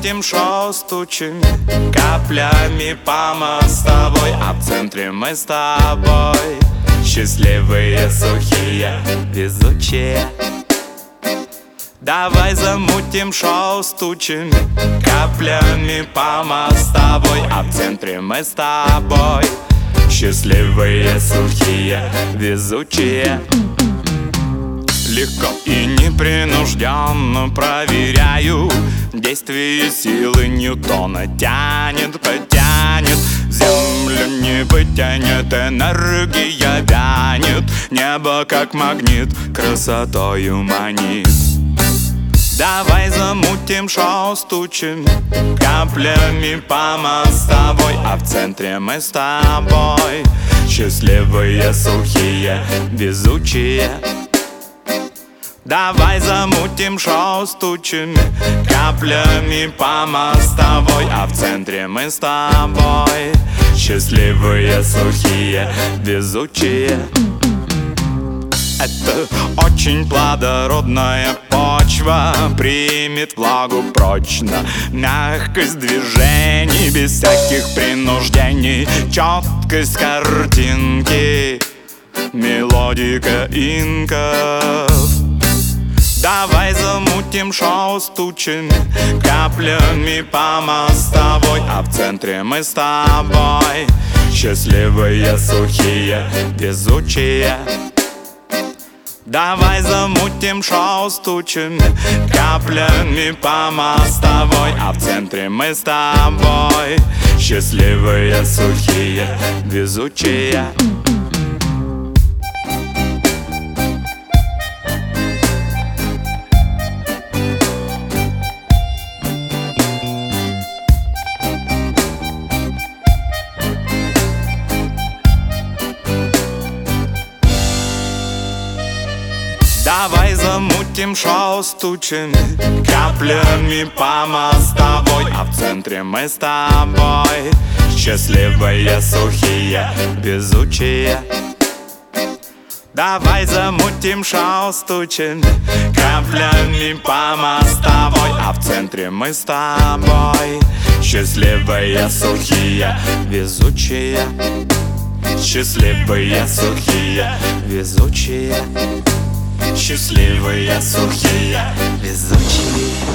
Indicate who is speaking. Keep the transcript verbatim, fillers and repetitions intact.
Speaker 1: замутим шоу, стучим каплями по мостовой, а в центре мы с тобой счастливые, сухие, везучие. Давай замутим шоу, стучим каплями по мостовой, а в центре мы с тобой счастливые, сухие, везучие. Легко и непринужденно проверяю действие силы Ньютона. Тянет, потянет, землю не вытянет, энергия вянет, небо как магнит красотою манит. Давай замутим шоу, стучим каплями по мостовой, а в центре мы с тобой счастливые, сухие, везучие. Давай замутим шоу, стучим каплями по мостовой, а в центре мы с тобой счастливые, сухие, везучие. Это очень плодородная почва, примет влагу прочно, мягкость движений без всяких принуждений, четкость картинки, мелодика инков. Давай замутим шоу, стучим каплями по мостовой, а в центре мы с тобой счастливые, сухие, везучие. Давай замутим шоу, стучим каплями по мостовой, а в центре мы с тобой счастливые, сухие, везучие. Давай замутим шоу, стучим каплями по мостовой, а в центре мы с тобой счастливые, сухие, везучие. Давай замутим шоу, стучим каплями по мостовой, а в центре мы с тобой счастливые, сухие, везучие. Счастливые, сухие, везучие. Счастливые, сухие, везучие.